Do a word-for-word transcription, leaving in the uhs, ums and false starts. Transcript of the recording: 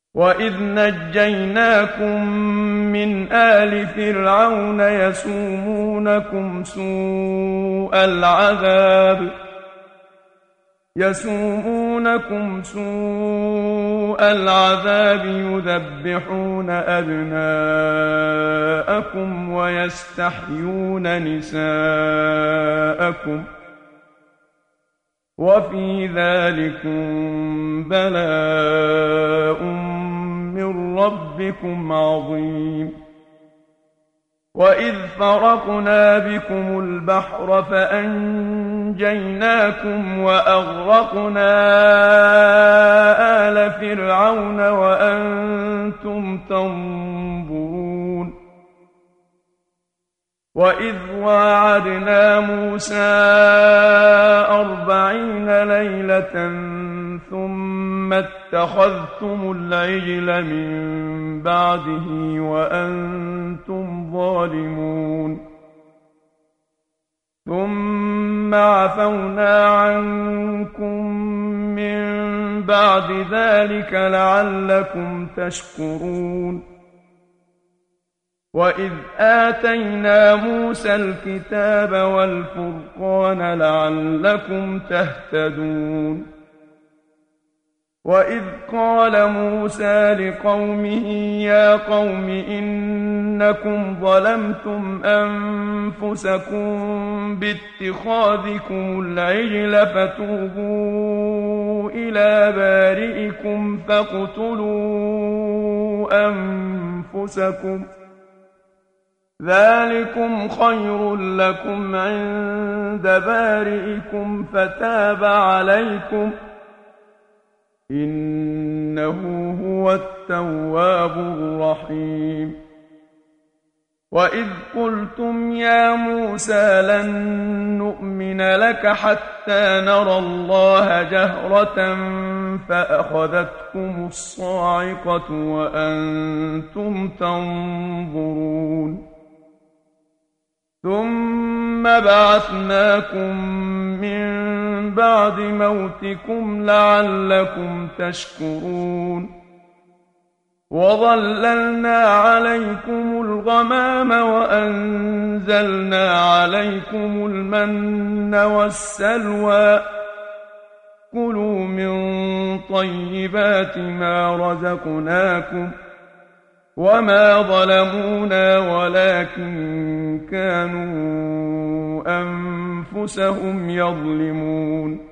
وَإِذْ نَجَّيْنَاكُم مِّنْ آلِ فِرْعَوْنَ يَسُومُونَكُمْ سُوءَ الْعَذَابِ يَسُومُونَكُمْ سُوءَ الْعَذَابِ يُذَبِّحُونَ أَبْنَاءَكُمْ وَيَسْتَحْيُونَ نِسَاءَكُمْ وَفِي ذَلِكُمْ بَلَاءٌ مِّن رَّبِّكُمْ عَظِيمٌ وَإِذْ فَرَقْنَا بِكُمُ الْبَحْرَ فَأَنجَيْنَاكُمْ وَأَغْرَقْنَا آلَ فِرْعَوْنَ وَأَنتُمْ تَنظُرُونَ وَإِذْ وَاعَدْنَا مُوسَىٰ أَرْبَعِينَ لَيْلَةً ثُمَّ اتَّخَذْتُمُ الْعِجْلَ مِن بَعْدِهِ وَأَنتُمْ ظَالِمُونَ ثُمَّ عَفَوْنَا عَنكُم مِّن بَعْدِ ذَٰلِكَ لَعَلَّكُمْ تَشْكُرُونَ وَإِذْ آتَيْنَا مُوسَى الْكِتَابَ وَالْفُرْقَانَ لَعَلَّكُمْ تَهْتَدُونَ وَإِذْ قَالَ مُوسَىٰ لِقَوْمِهِ يَا قَوْمِ إِنَّكُمْ ظَلَمْتُمْ أَنفُسَكُم بِاتِّخَاذِكُمُ الْعِجْلَ فَتُوبُوا إِلَىٰ بَارِئِكُمْ فَاقْتُلُوا أَنفُسَكُمْ ذَٰلِكُمْ خَيْرٌ لَّكُمْ عِندَ بَارِئِكُمْ فَتَابَ عَلَيْكُمْ ۖ إِنَّهُ هُوَ التَّوَّابُ الرَّحِيمُ وَإِذْ قُلْتُمْ يَا مُوسَىٰ لَن نُّؤْمِنَ لَكَ حَتَّىٰ نَرَى اللَّهَ جَهْرَةً فَأَخَذَتْكُمُ الصَّاعِقَةُ وَأَنتُمْ تَنظُرُونَ ثُمَّ بَعَثْنَاكُم مِّن بَعْدِ مَوْتِكُمْ لَعَلَّكُمْ تَشْكُرُونَ وَظَلَّلْنَا عَلَيْكُمُ الْغَمَامَ وَأَنزَلْنَا عَلَيْكُمُ الْمَنَّ وَالسَّلْوَىٰ ۖ كُلُوا مِن طَيِّبَاتِ مَا رَزَقْنَاكُمْ ۚ وَمَا ظَلَمُونَا وَلَٰكِن كَانُوا أَنفُسَهُمْ يَظْلِمُونَ